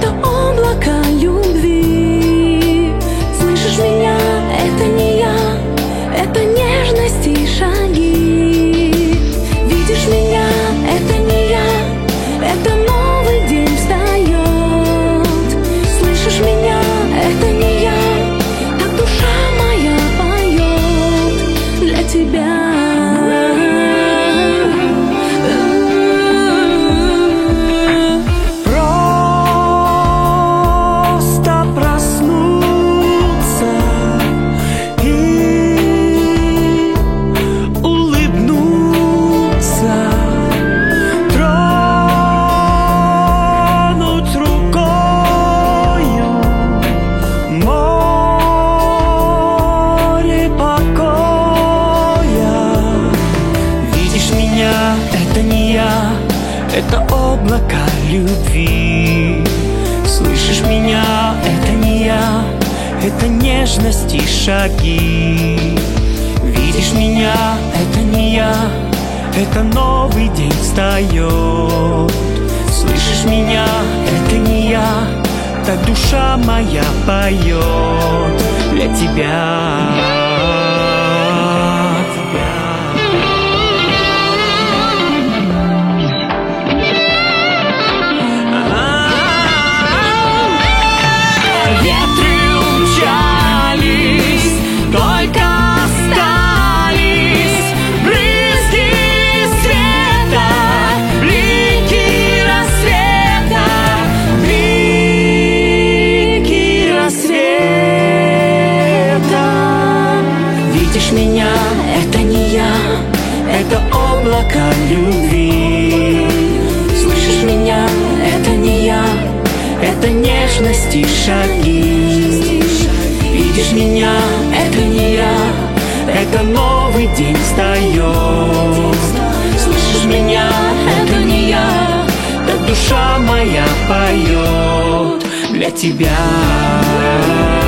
это облако любви. Слышишь меня? Это не я, это нежность и шаги. Видишь меня? Это не я, это новый день встает. Слышишь меня? Это не я, так душа моя поет для тебя. Это не я, это облако любви. Слышишь меня? Это не я, это нежность и шаги. Видишь меня? Это не я, это новый день встает. Слышишь меня? Это не я, так душа моя поет для тебя. Меня, это не я, это облако любви. Слышишь меня? Это не я, это нежность и шаги. Видишь меня? Это не я, это новый день встает. Слышишь меня? Это не я, так душа моя поет для тебя.